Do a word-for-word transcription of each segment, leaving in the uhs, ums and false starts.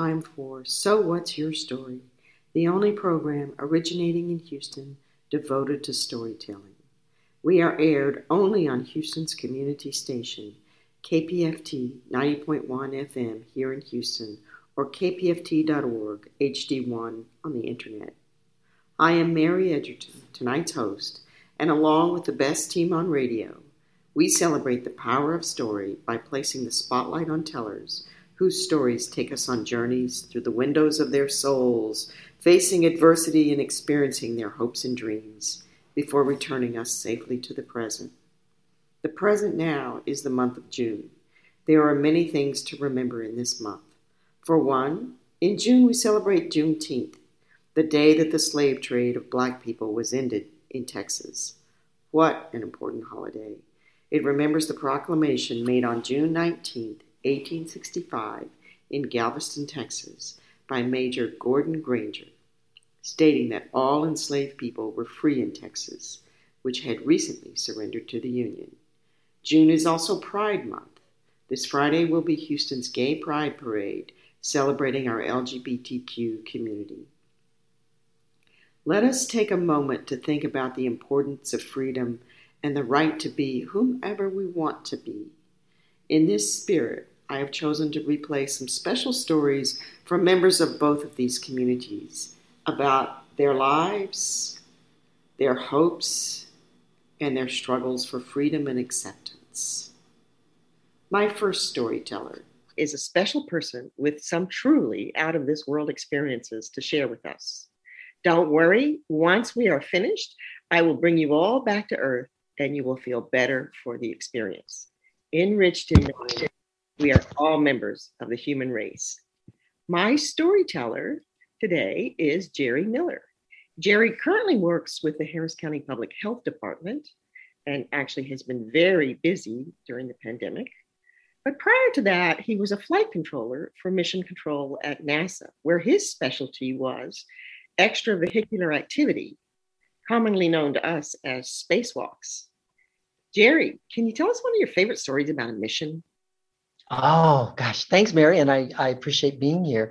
time for So What's Your Story, the only program originating in Houston devoted to storytelling. We are aired only on Houston's community station, K P F T ninety point one F M here in Houston, or K P F T dot org H D one on the internet. I am Mary Edgerton, tonight's host, and along with the best team on radio, we celebrate the power of story by placing the spotlight on tellers whose stories take us on journeys through the windows of their souls, facing adversity and experiencing their hopes and dreams before returning us safely to the present. The present now is the month of June. There are many things to remember in this month. For one, in June we celebrate Juneteenth, the day that the slave trade of black people was ended in Texas. What an important holiday. It remembers the proclamation made on June nineteenth, eighteen sixty-five, in Galveston, Texas, by Major Gordon Granger, stating that all enslaved people were free in Texas, which had recently surrendered to the Union. June is also Pride Month. This Friday will be Houston's Gay Pride Parade, celebrating our L G B T Q community. Let us take a moment to think about the importance of freedom and the right to be whomever we want to be. In this spirit, I have chosen to replay some special stories from members of both of these communities about their lives, their hopes, and their struggles for freedom and acceptance. My first storyteller is a special person with some truly out-of-this-world experiences to share with us. Don't worry, once we are finished, I will bring you all back to earth and you will feel better for the experience. Enriched in knowledge, we are all members of the human race. My storyteller today is Jerry Miller. Jerry currently works with the Harris County Public Health Department and actually has been very busy during the pandemic. But prior to that, he was a flight controller for mission control at NASA, where his specialty was extravehicular activity, commonly known to us as spacewalks. Jerry, can you tell us one of your favorite stories about a mission? Oh, gosh. Thanks, Mary. And I, I appreciate being here.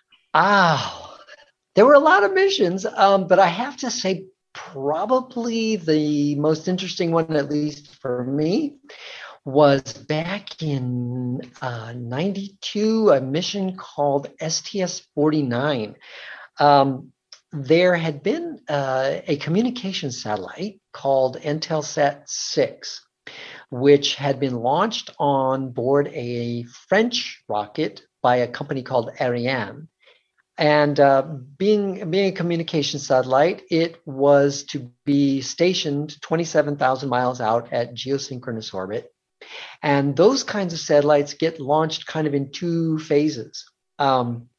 Ah, there were a lot of missions, um, but I have to say probably the most interesting one, at least for me, was back in uh, ninety-two, a mission called S T S forty-nine. Um, there had been uh, a communication satellite called Intelsat six, which had been launched on board a French rocket by a company called Ariane. And uh, being, being a communication satellite, it was to be stationed twenty-seven thousand miles out at geosynchronous orbit. And those kinds of satellites get launched kind of in two phases. Um,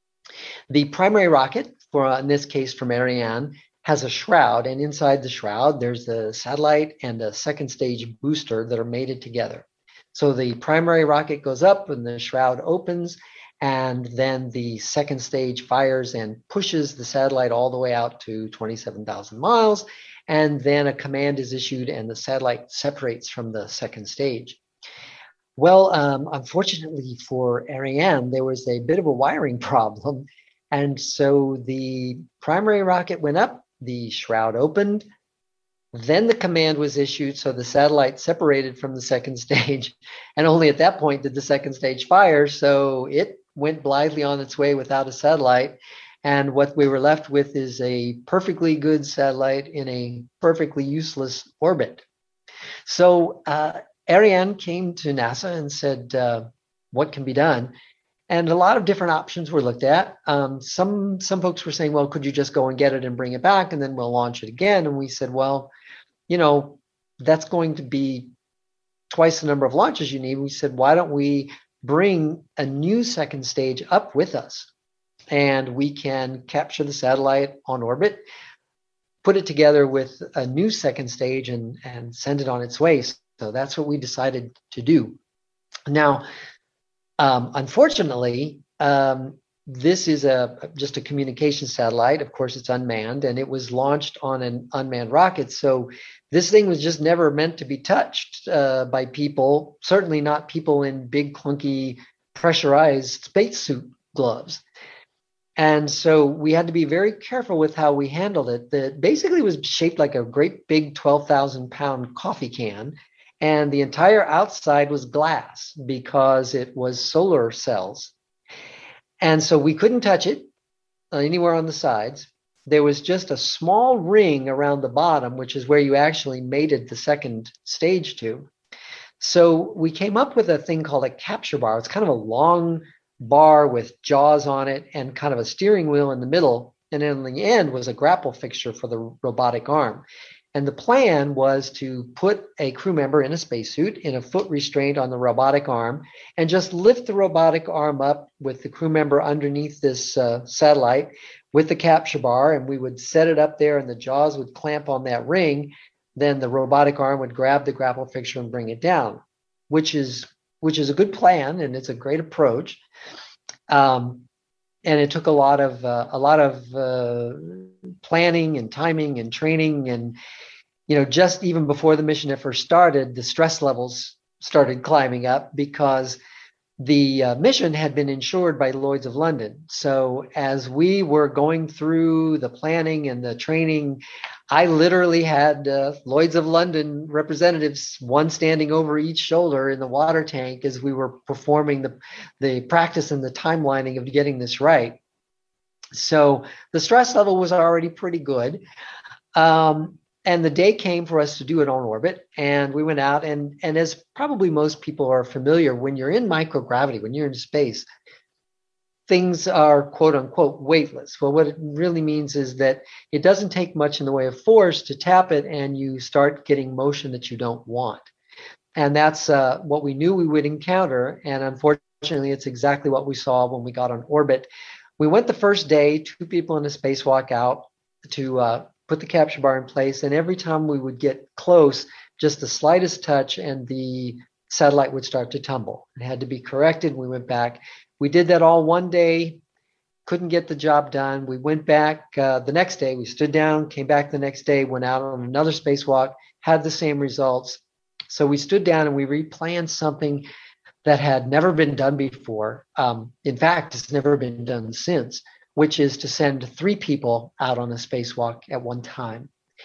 the primary rocket, for in this case from Ariane, has a shroud, and inside the shroud, there's the satellite and a second stage booster that are mated together. So the primary rocket goes up and the shroud opens, and then the second stage fires and pushes the satellite all the way out to twenty-seven thousand miles. And then a command is issued and the satellite separates from the second stage. Well, um, unfortunately for Ariane, there was a bit of a wiring problem. And so the primary rocket went up, the shroud opened, then the command was issued, so the satellite separated from the second stage, and only at that point did the second stage fire, so it went blithely on its way without a satellite, and what we were left with is a perfectly good satellite in a perfectly useless orbit. So uh, Ariane came to NASA and said, uh, what can be done? And a lot of different options were looked at. Um, some some folks were saying, well, could you just go and get it and bring it back, and then we'll launch it again? And we said, well, you know, that's going to be twice the number of launches you need. We said, why don't we bring a new second stage up with us? And we can capture the satellite on orbit, put it together with a new second stage, and, and send it on its way. So that's what we decided to do. Now, Um, unfortunately, um, this is a just a communication satellite. Of course, it's unmanned, and it was launched on an unmanned rocket. So this thing was just never meant to be touched uh, by people, certainly not people in big, clunky, pressurized spacesuit gloves. And so we had to be very careful with how we handled it. That basically was shaped like a great big twelve thousand pound coffee can. And the entire outside was glass because it was solar cells. And so we couldn't touch it anywhere on the sides. There was just a small ring around the bottom, which is where you actually mated the second stage to. So we came up with a thing called a capture bar. It's kind of a long bar with jaws on it and kind of a steering wheel in the middle. And in the end was a grapple fixture for the robotic arm. And the plan was to put a crew member in a spacesuit in a foot restraint on the robotic arm and just lift the robotic arm up with the crew member underneath this uh, satellite with the capture bar. And we would set it up there and the jaws would clamp on that ring. Then the robotic arm would grab the grapple fixture and bring it down, which is which is a good plan and it's a great approach. Um, and it took a lot of uh, a lot of uh, planning and timing and training, and you know, just even before the mission had first started, the stress levels started climbing up because the uh, mission had been insured by Lloyd's of London. So as we were going through the planning and the training, I literally had uh, Lloyd's of London representatives, one standing over each shoulder in the water tank as we were performing the, the practice and the timelining of getting this right. So the stress level was already pretty good. Um, and the day came for us to do it on orbit. And we went out and, and as probably most people are familiar, when you're in microgravity, when you're in space, things are quote unquote weightless. Well, what it really means is that it doesn't take much in the way of force to tap it and you start getting motion that you don't want. And that's uh, what we knew we would encounter. And unfortunately, it's exactly what we saw when we got on orbit. We went the first day, two people in a spacewalk out to uh, put the capture bar in place. And every time we would get close, just the slightest touch and the satellite would start to tumble. It had to be corrected. We went back. We did that all one day, couldn't get the job done. We went back uh, the next day. We stood down, came back the next day, went out on another spacewalk, had the same results. So we stood down and we replanned something that had never been done before. Um, in fact, it's never been done since, which is to send three people out on a spacewalk at one time.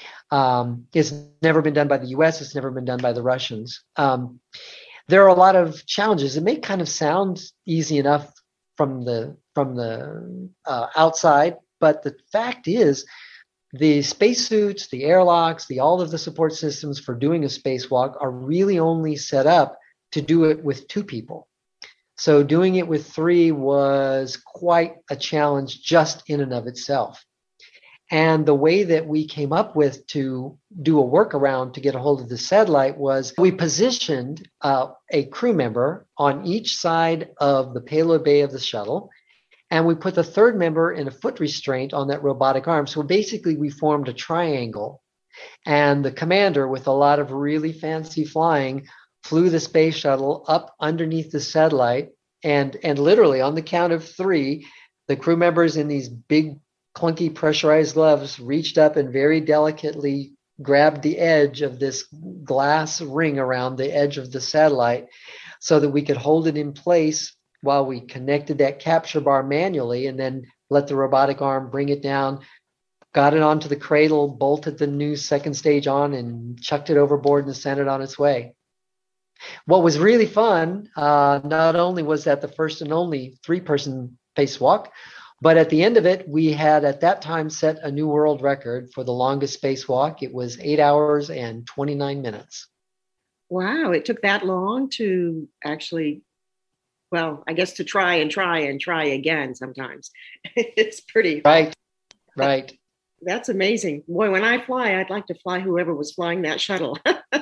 Um, it's never been done by the U S. It's never been done by the Russians. Um, there are a lot of challenges. It may kind of sound easy enough from the from the uh, outside, but the fact is, the spacesuits, the airlocks, the all of the support systems for doing a spacewalk are really only set up to do it with two people. So doing it with three was quite a challenge just in and of itself. And the way that we came up with to do a workaround to get a hold of the satellite was we positioned uh, a crew member on each side of the payload bay of the shuttle. And we put the third member in a foot restraint on that robotic arm. So basically we formed a triangle. And the commander, with a lot of really fancy flying, flew the space shuttle up underneath the satellite. And, and literally on the count of three, the crew members in these big clunky pressurized gloves reached up and very delicately grabbed the edge of this glass ring around the edge of the satellite so that we could hold it in place while we connected that capture bar manually and then let the robotic arm bring it down, got it onto the cradle, bolted the new second stage on and chucked it overboard and sent it on its way. What was really fun, uh, not only was that the first and only three-person spacewalk, but at the end of it, we had at that time set a new world record for the longest spacewalk. It was eight hours and twenty-nine minutes. Wow, it took that long to actually, well, I guess to try and try and try again sometimes. It's pretty. Right, right. That's amazing. Boy, when I fly, I'd like to fly whoever was flying that shuttle.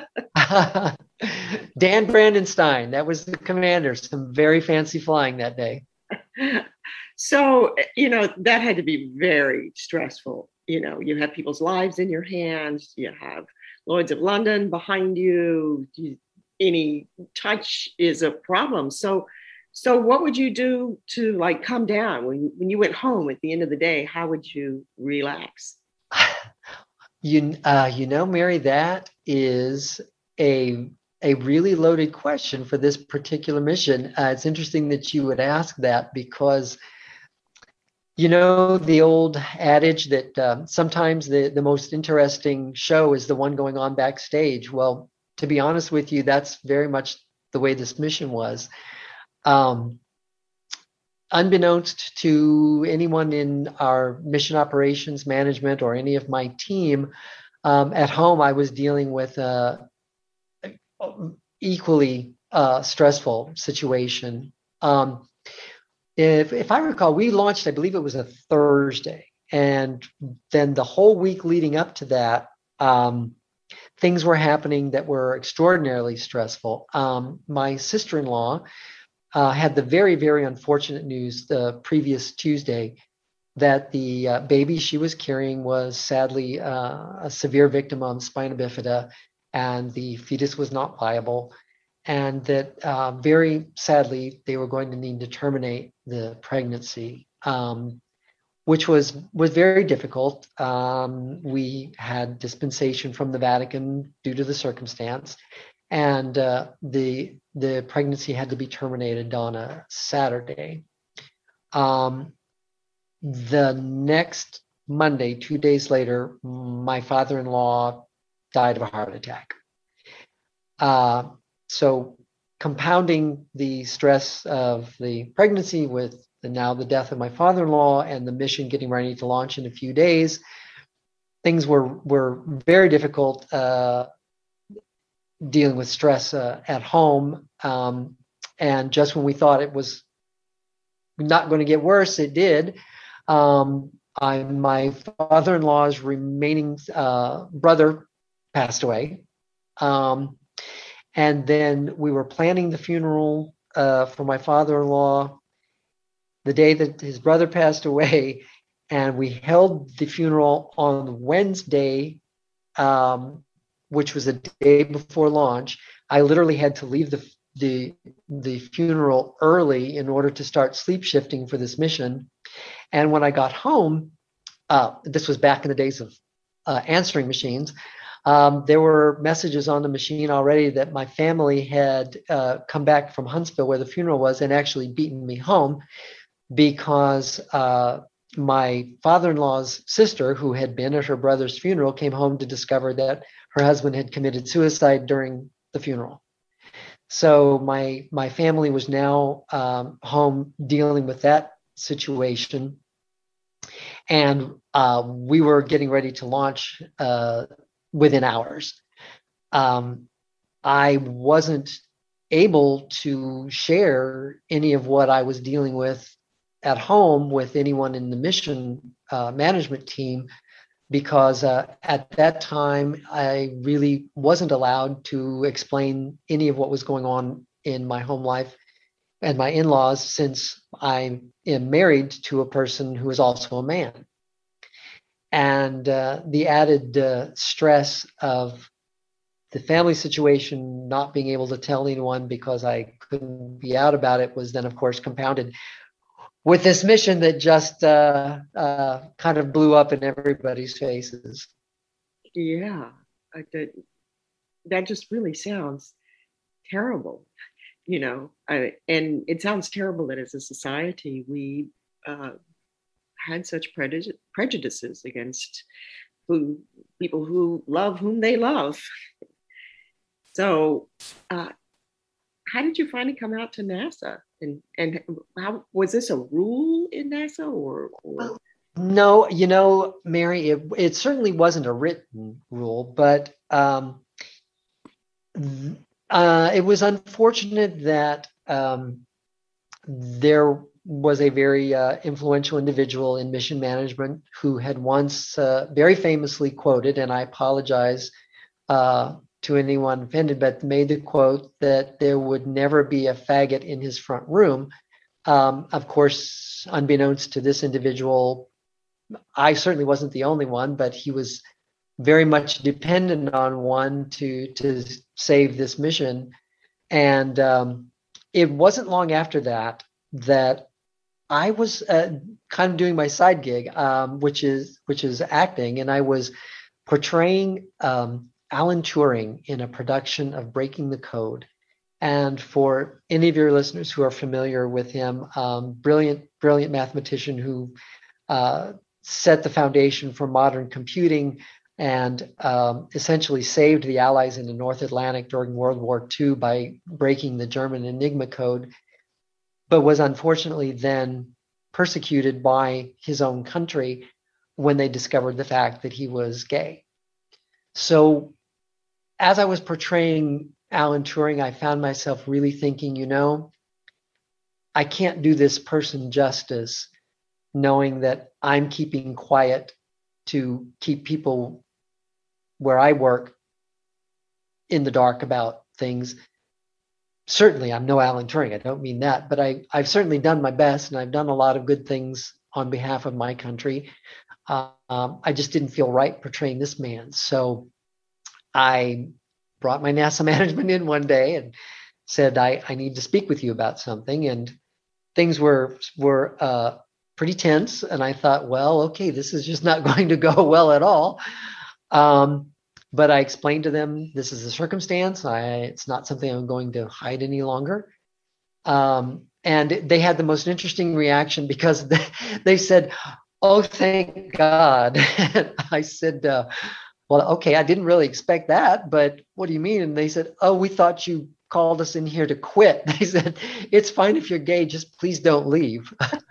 Dan Brandenstein, that was the commander. Some very fancy flying that day. So, you know, that had to be very stressful. You know, you have people's lives in your hands. You have Lloyd's of London behind you. you any touch is a problem. So, so what would you do to like come down when, when you went home at the end of the day? How would you relax? You, uh, you know, Mary, that is a a really loaded question for this particular mission. Uh, it's interesting that you would ask that because, you know, the old adage that uh, sometimes the, the most interesting show is the one going on backstage. Well, to be honest with you, that's very much the way this mission was. Um, unbeknownst to anyone in our mission operations management or any of my team, um, at home, I was dealing with a equally uh, stressful situation. Um, if, if I recall, we launched, I believe it was a Thursday. And then the whole week leading up to that, um, things were happening that were extraordinarily stressful. Um, my sister-in-law uh, had the very, very unfortunate news the previous Tuesday that the uh, baby she was carrying was sadly uh, a severe victim of spina bifida, and the fetus was not viable, and that uh, very sadly they were going to need to terminate the pregnancy, um, which was was very difficult. Um, we had dispensation from the Vatican due to the circumstance, and uh, the the pregnancy had to be terminated on a Saturday. Um, the next Monday, two days later, my father-in-law died of a heart attack. Uh, so compounding the stress of the pregnancy with the, now the death of my father-in-law and the mission getting ready to launch in a few days, things were were very difficult uh, dealing with stress uh, at home. Um, and just when we thought it was not going to get worse, it did. Um, I, my father-in-law's remaining uh, brother passed away. Um, and then we were planning the funeral uh, for my father-in-law the day that his brother passed away. And we held the funeral on Wednesday, um, which was the day before launch. I literally had to leave the, the, the funeral early in order to start sleep shifting for this mission. And when I got home, uh, this was back in the days of uh, answering machines, um, there were messages on the machine already that my family had uh, come back from Huntsville, where the funeral was, and actually beaten me home because uh, my father-in-law's sister, who had been at her brother's funeral, came home to discover that her husband had committed suicide during the funeral. So my my family was now um, home dealing with that situation. And uh, we were getting ready to launch uh, within hours. Um, I wasn't able to share any of what I was dealing with at home with anyone in the mission uh, management team because uh, at that time, I really wasn't allowed to explain any of what was going on in my home life and my in-laws, since I am married to a person who is also a man. And uh, the added uh, stress of the family situation, not being able to tell anyone because I couldn't be out about it, was then, of course, compounded with this mission that just uh, uh, kind of blew up in everybody's faces. Yeah, that, that just really sounds terrible. You know, I, and it sounds terrible that as a society we uh, had such prejudice, prejudices against who people who love whom they love. So, uh, how did you finally come out to NASA? And and how was this a rule in NASA or? or... No, you know, Mary, it, it certainly wasn't a written rule, but um, Uh, it was unfortunate that um, there was a very uh, influential individual in mission management who had once uh, very famously quoted, and I apologize uh, to anyone offended, but made the quote that there would never be a faggot in his front room. Um, of course, unbeknownst to this individual, I certainly wasn't the only one, but he was very much dependent on one to to save this mission. And um, it wasn't long after that that I was uh, kind of doing my side gig, um, which is which is acting, and I was portraying um, Alan Turing in a production of Breaking the Code. And for any of your listeners who are familiar with him, um, brilliant, brilliant mathematician who uh, set the foundation for modern computing and um, essentially saved the Allies in the North Atlantic during World War Two by breaking the German Enigma code, but was unfortunately then persecuted by his own country when they discovered the fact that he was gay. So as I was portraying Alan Turing, I found myself really thinking, you know, I can't do this person justice knowing that I'm keeping quiet to keep people where I work in the dark about things. Certainly, I'm no Alan Turing. I don't mean that, but I, I've certainly done my best, and I've done a lot of good things on behalf of my country. Um, I just didn't feel right portraying this man. So I brought my NASA management in one day and said, I, I need to speak with you about something. And things were, were uh, pretty tense. And I thought, well, okay, this is just not going to go well at all. Um, but I explained to them, this is a circumstance. I, it's not something I'm going to hide any longer. Um, and they had the most interesting reaction because they, they said, oh, thank God. I said, uh, well, okay, I didn't really expect that, but what do you mean? And they said, oh, we thought you called us in here to quit. They said, it's fine if you're gay, just please don't leave.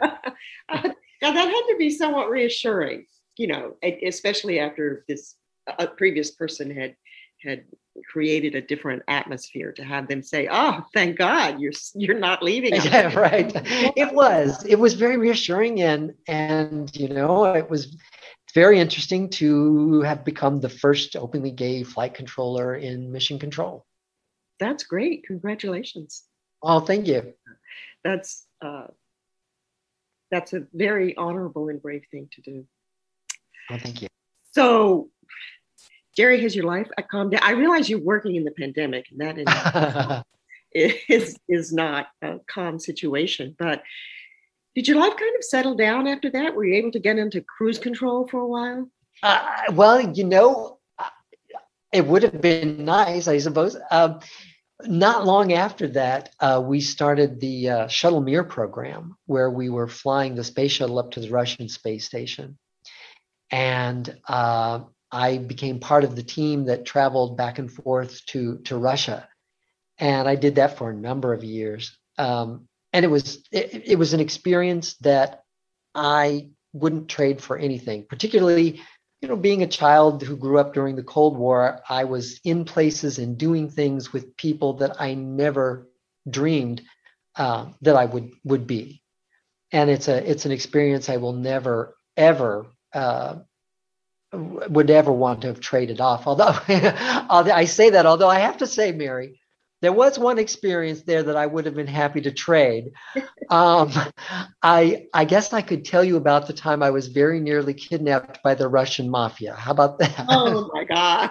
Now that had to be somewhat reassuring, you know, especially after this a previous person had had created a different atmosphere, to have them say, oh, thank God you're you're not leaving. Yeah, right. It was, it was very reassuring. And, and, you know, it was very interesting to have become the first openly gay flight controller in mission control. That's great. Congratulations. Oh, thank you. That's, uh, that's a very honorable and brave thing to do. Oh, thank you. So, Jerry, has your life calmed down? I realize you're working in the pandemic, and that is, is, is not a calm situation. But did your life kind of settle down after that? Were you able to get into cruise control for a while? Uh, well, you know, it would have been nice, I suppose. Um, not long after that, uh, we started the uh, Shuttle Mir program, where we were flying the space shuttle up to the Russian space station. And uh, I became part of the team that traveled back and forth to, to Russia. And I did that for a number of years. Um, and it was it, it was an experience that I wouldn't trade for anything, particularly, you know, being a child who grew up during the Cold War. I was in places and doing things with people that I never dreamed uh, that I would would be. And it's a it's an experience I will never, ever uh, would ever want to have traded off. Although I say that, although I have to say, Mary, there was one experience there that I would have been happy to trade. Um, I I guess I could tell you about the time I was very nearly kidnapped by the Russian mafia. How about that? Oh my God.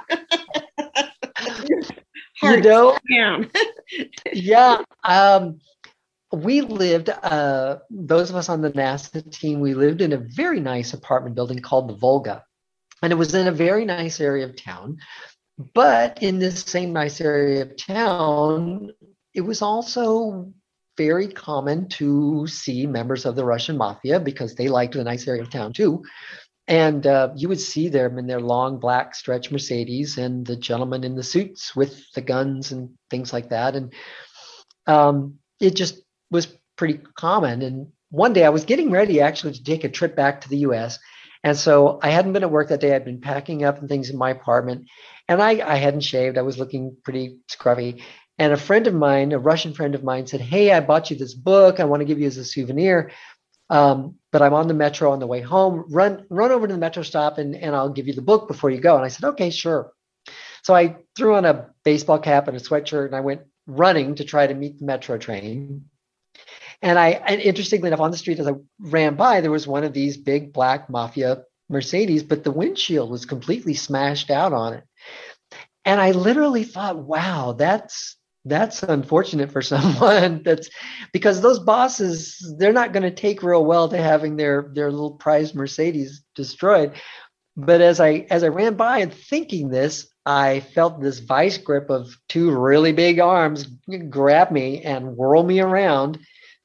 You know, yeah. Um, we lived, uh, those of us on the NASA team, we lived in a very nice apartment building called the Volga. And it was in a very nice area of town. But in this same nice area of town, it was also very common to see members of the Russian mafia, because they liked the nice area of town too. And uh, you would see them in their long black stretch Mercedes, and the gentlemen in the suits with the guns and things like that. And um, it just was pretty common. And one day I was getting ready actually to take a trip back to the U S. And so I hadn't been at work that day. I'd been packing up and things in my apartment, and I, I hadn't shaved. I was looking pretty scruffy. And a friend of mine, a Russian friend of mine, said, hey, I bought you this book. I want to give you as a souvenir. Um, but I'm on the metro on the way home. Run, run over to the metro stop and, and I'll give you the book before you go. And I said, okay, sure. So I threw on a baseball cap and a sweatshirt, and I went running to try to meet the metro train. And I, and interestingly enough, on the street as I ran by, there was one of these big black mafia Mercedes, but the windshield was completely smashed out on it. And I literally thought, wow, that's that's unfortunate for someone. That's because those bosses, they're not going to take real well to having their their little prized Mercedes destroyed. But as I as I ran by and thinking this, I felt this vice grip of two really big arms grab me and whirl me around.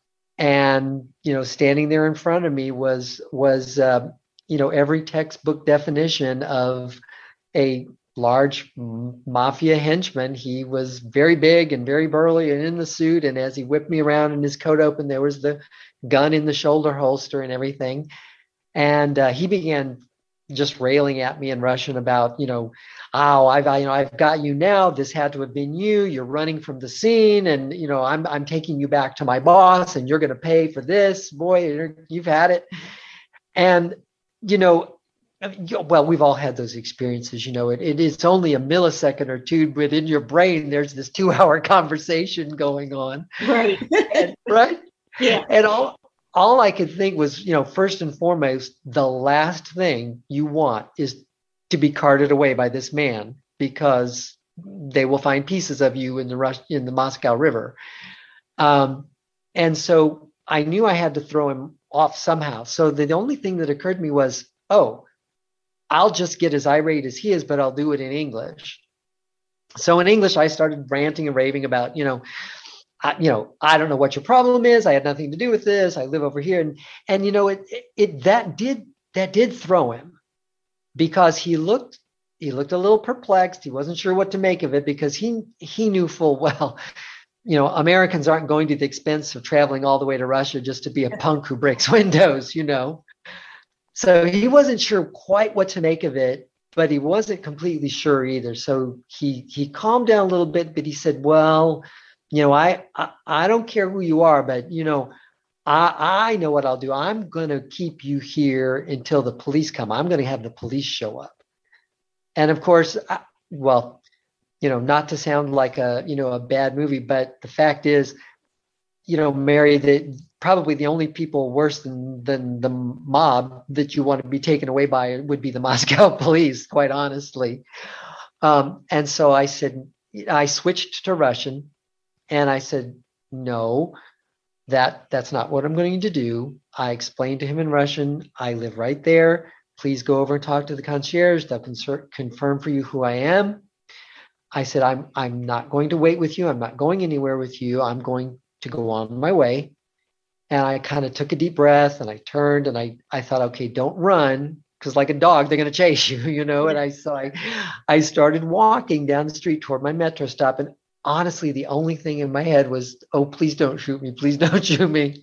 And you know, standing there in front of me was was uh, you know, every textbook definition of a large mafia henchman. He was very big and very burly and in the suit. And as he whipped me around and his coat open, there was the gun in the shoulder holster and everything. And uh, he began just railing at me in Russian about, you know, oh, I've, I, you know, I've got you now. This had to have been you. You're running from the scene, and you know, I'm, I'm taking you back to my boss, and you're going to pay for this, boy. You've had it, and you know, well, we've all had those experiences. You know, it, it is only a millisecond or two, but in your brain, there's this two-hour conversation going on, right, and, right, yeah, and all. All I could think was, you know, first and foremost, the last thing you want is to be carted away by this man, because they will find pieces of you in the Rus- in the Moscow River. Um, and so I knew I had to throw him off somehow. So the only thing that occurred to me was, oh, I'll just get as irate as he is, but I'll do it in English. So in English, I started ranting and raving about, you know, I, you know, I don't know what your problem is. I had nothing to do with this. I live over here. And, and, you know, it, it, it, that did, that did throw him, because he looked, he looked a little perplexed. He wasn't sure what to make of it, because he, he knew full well, you know, Americans aren't going to the expense of traveling all the way to Russia just to be a punk who breaks windows, you know? So he wasn't sure quite what to make of it, but he wasn't completely sure either. So he, he calmed down a little bit, but he said, well, you know, I, I, I don't care who you are, but, you know, I, I know what I'll do. I'm going to keep you here until the police come. I'm going to have the police show up. And of course, I, well, you know, not to sound like a, you know, a bad movie, but the fact is, you know, Mary, that probably the only people worse than, than the mob that you want to be taken away by would be the Moscow police, quite honestly. Um, and so I said, I switched to Russian. And I said, no, that that's not what I'm going to do. I explained to him in Russian, I live right there. Please go over and talk to the concierge. They'll con- confirm for you who I am. I said, I'm I'm not going to wait with you. I'm not going anywhere with you. I'm going to go on my way. And I kind of took a deep breath, and I turned, and I, I thought, okay, don't run, because like a dog, they're going to chase you, you know? And I, so I, I started walking down the street toward my metro stop, and honestly, the only thing in my head was, oh, please don't shoot me. Please don't shoot me.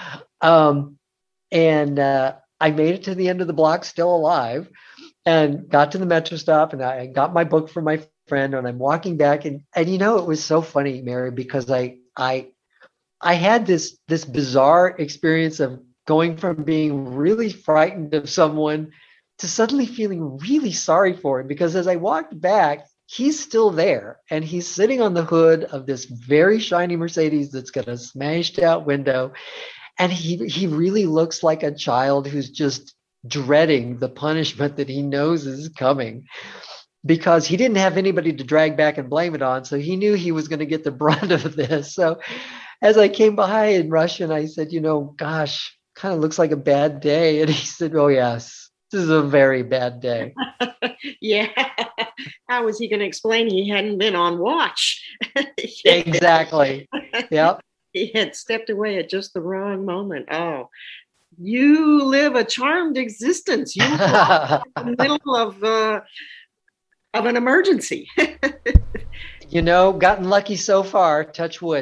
Um, and uh, I made it to the end of the block still alive, and got to the metro stop, and I got my book from my friend, and I'm walking back. And, and you know, it was so funny, Mary, because I, I, I had this, this bizarre experience of going from being really frightened of someone to suddenly feeling really sorry for him, because as I walked back, he's still there, and he's sitting on the hood of this very shiny Mercedes that's got a smashed out window. And he, he really looks like a child who's just dreading the punishment that he knows is coming, because he didn't have anybody to drag back and blame it on. So he knew he was going to get the brunt of this. So as I came by in Russian, I said, you know, gosh, kind of looks like a bad day. And he said, oh, yes, this is a very bad day. Yeah. How was he going to explain he hadn't been on watch? Exactly. Yep. He had stepped away at just the wrong moment. Oh, you live a charmed existence. You are in the middle of uh, of an emergency. You know, gotten lucky so far, touch wood.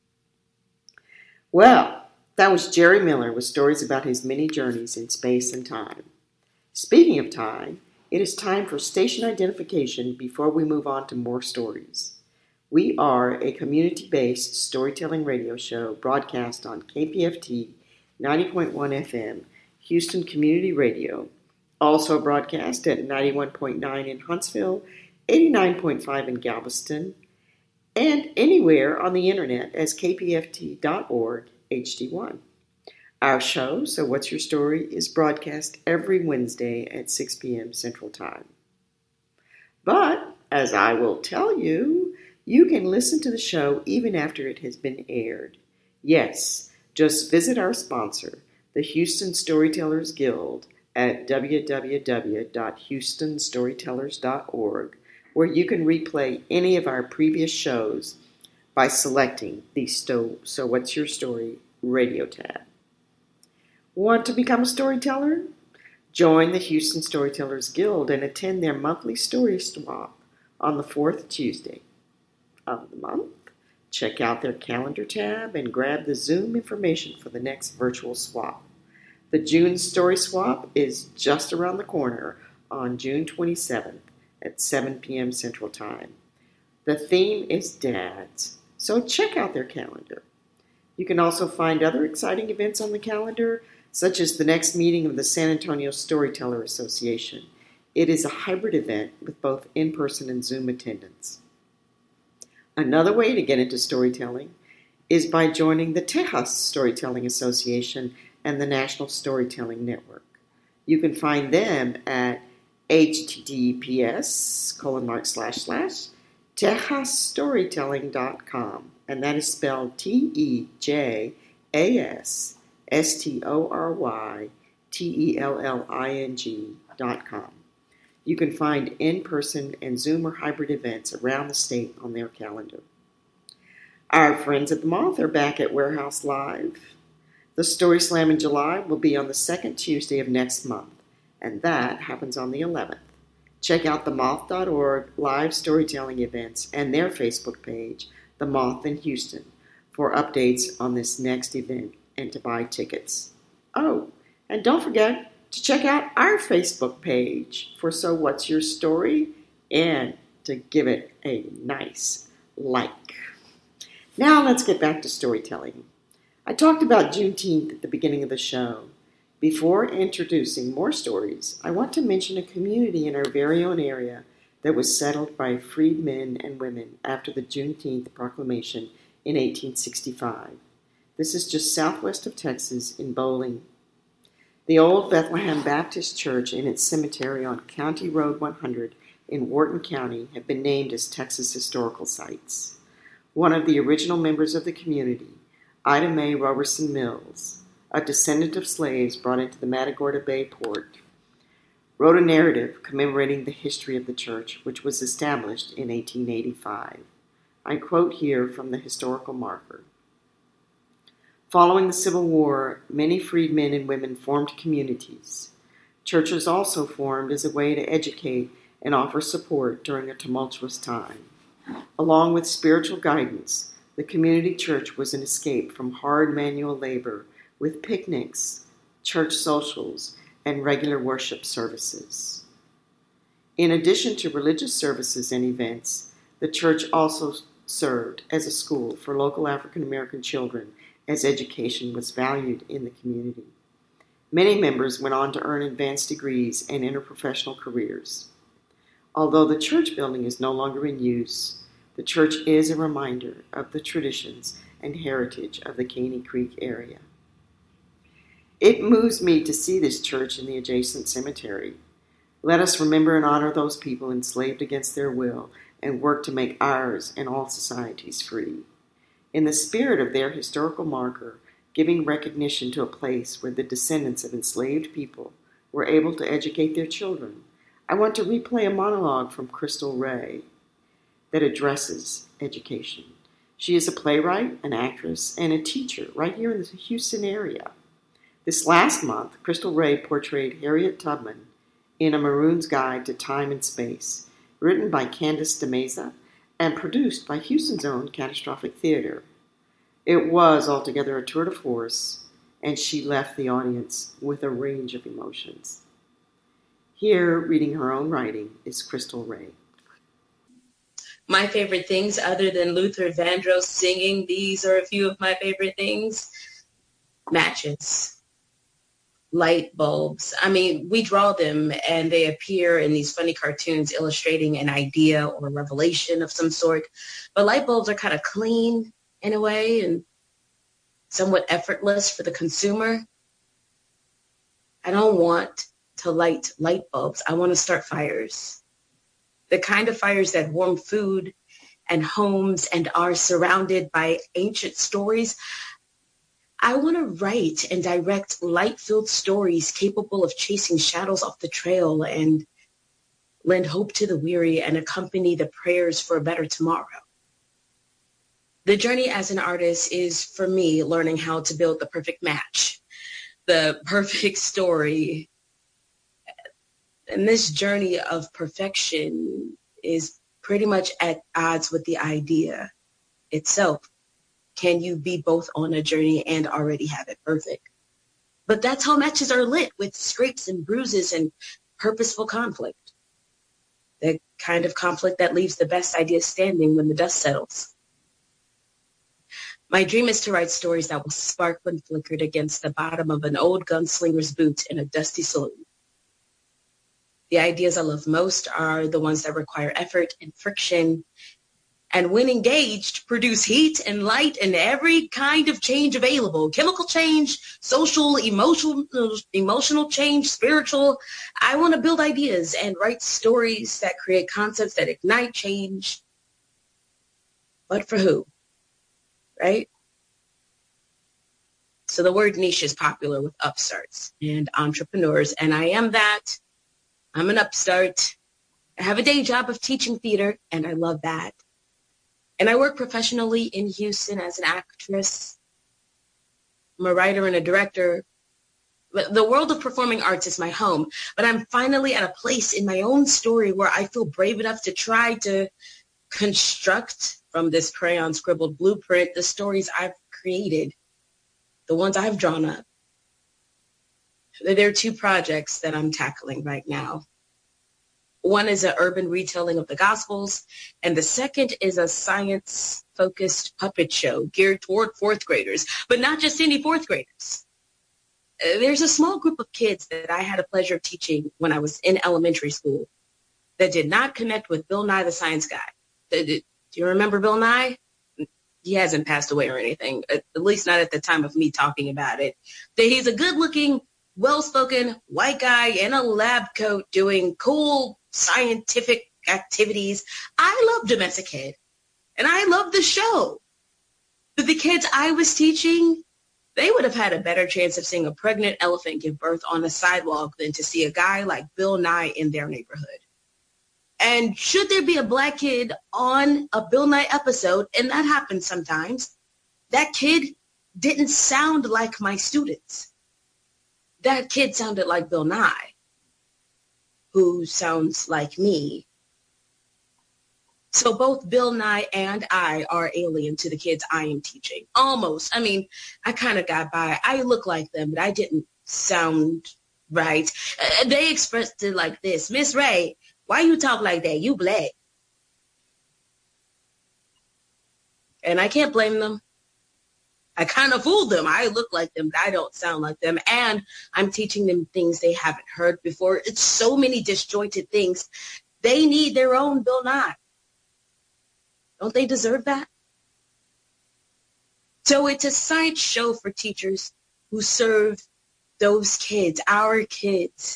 Well, that was Jerry Miller with stories about his many journeys in space and time. Speaking of time, it is time for station identification before we move on to more stories. We are a community-based storytelling radio show broadcast on K P F T ninety point one F M, Houston Community Radio, also broadcast at ninety-one point nine in Huntsville, eighty-nine point five in Galveston, and anywhere on the internet as k p f t dot org H D one. Our show, So What's Your Story, is broadcast every Wednesday at six p.m. Central Time. But, as I will tell you, you can listen to the show even after it has been aired. Yes, just visit our sponsor, the Houston Storytellers Guild, at w w w dot houston storytellers dot org, where you can replay any of our previous shows by selecting the So, so What's Your Story radio tab. Want to become a storyteller? Join the Houston Storytellers Guild and attend their monthly story swap on the fourth Tuesday of the month. Check out their calendar tab and grab the Zoom information for the next virtual swap. The June story swap is just around the corner on June twenty-seventh at seven p.m. Central Time. The theme is dads, so check out their calendar. You can also find other exciting events on the calendar, such as the next meeting of the San Antonio Storyteller Association. It is a hybrid event with both in-person and Zoom attendance. Another way to get into storytelling is by joining the Tejas Storytelling Association and the National Storytelling Network. You can find them at https colon mark slash slash tejas storytelling dot com, and that is spelled T E J A S S T O R Y T E L L I N G dot com. You can find in-person and Zoom or hybrid events around the state on their calendar. Our friends at the Moth are back at Warehouse Live. The Story Slam in July will be on the second Tuesday of next month, and that happens on the eleventh. Check out the moth dot org live storytelling events and their Facebook page, The Moth in Houston, for updates on this next event and to buy tickets. Oh, and don't forget to check out our Facebook page for So What's Your Story and to give it a nice like. Now let's get back to storytelling. I talked about Juneteenth at the beginning of the show. Before introducing more stories, I want to mention a community in our very own area that was settled by freed men and women after the Juneteenth Proclamation in eighteen sixty-five. This is just southwest of Texas in Bowling. The old Bethlehem Baptist Church and its cemetery on County Road one hundred in Wharton County have been named as Texas Historical Sites. One of the original members of the community, Ida Mae Roberson Mills, a descendant of slaves brought into the Matagorda Bay port, wrote a narrative commemorating the history of the church, which was established in eighteen eighty-five. I quote here from the historical marker. Following the Civil War, many freed men and women formed communities. Churches also formed as a way to educate and offer support during a tumultuous time. Along with spiritual guidance, the community church was an escape from hard manual labor with picnics, church socials, and regular worship services. In addition to religious services and events, the church also served as a school for local African American children as education was valued in the community. Many members went on to earn advanced degrees and interprofessional careers. Although the church building is no longer in use, the church is a reminder of the traditions and heritage of the Caney Creek area. It moves me to see this church in the adjacent cemetery. Let us remember and honor those people enslaved against their will and work to make ours and all societies free. In the spirit of their historical marker, giving recognition to a place where the descendants of enslaved people were able to educate their children, I want to replay a monologue from Crystal Ray that addresses education. She is a playwright, an actress, and a teacher right here in the Houston area. This last month, Crystal Ray portrayed Harriet Tubman in A Maroon's Guide to Time and Space, written by Candace DeMesa and produced by Houston's own Catastrophic Theater. It was altogether a tour de force, and she left the audience with a range of emotions. Here, reading her own writing, is Crystal Ray. My favorite things, other than Luther Vandross singing, these are a few of my favorite things. Matches, light bulbs. I mean, we draw them and they appear in these funny cartoons illustrating an idea or a revelation of some sort. But light bulbs are kind of clean in a way and somewhat effortless for the consumer. I don't want to light light bulbs. I want to start fires. The kind of fires that warm food and homes and are surrounded by ancient stories. I want to write and direct light-filled stories capable of chasing shadows off the trail and lend hope to the weary and accompany the prayers for a better tomorrow. The journey as an artist is, for me, learning how to build the perfect match, the perfect story. And this journey of perfection is pretty much at odds with the idea itself. Can you be both on a journey and already have it perfect? But that's how matches are lit, with scrapes and bruises and purposeful conflict. The kind of conflict that leaves the best ideas standing when the dust settles. My dream is to write stories that will spark when flickered against the bottom of an old gunslinger's boot in a dusty saloon. The ideas I love most are the ones that require effort and friction, and when engaged, produce heat and light and every kind of change available. Chemical change, social, emotional, emotional change, spiritual. I want to build ideas and write stories that create concepts that ignite change. But for who? Right? So the word niche is popular with upstarts and entrepreneurs, and I am that. I'm an upstart. I have a day job of teaching theater, and I love that. And I work professionally in Houston as an actress. I'm a writer and a director. The world of performing arts is my home, but I'm finally at a place in my own story where I feel brave enough to try to construct from this crayon scribbled blueprint the stories I've created, the ones I've drawn up. There are two projects that I'm tackling right now. One is an urban retelling of the Gospels, and the second is a science-focused puppet show geared toward fourth graders, but not just any fourth graders. There's a small group of kids that I had the pleasure of teaching when I was in elementary school that did not connect with Bill Nye the Science Guy. Do you remember Bill Nye? He hasn't passed away or anything, at least not at the time of me talking about it. He's a good-looking, well-spoken white guy in a lab coat doing cool scientific activities. I loved him as a kid, and I loved the show. But the kids I was teaching, they would have had a better chance of seeing a pregnant elephant give birth on a sidewalk than to see a guy like Bill Nye in their neighborhood. And should there be a black kid on a Bill Nye episode, and that happens sometimes, that kid didn't sound like my students. That kid sounded like Bill Nye, who sounds like me. So both Bill Nye and I are alien to the kids I am teaching. Almost. I mean, I kind of got by. I look like them, but I didn't sound right. Uh, they expressed it like this: Miss Ray, why you talk like that? You black. And I can't blame them. I kind of fooled them. I look like them, but I don't sound like them. And I'm teaching them things they haven't heard before. It's so many disjointed things. They need their own Bill Nye. Don't they deserve that? So it's a science show for teachers who serve those kids, our kids.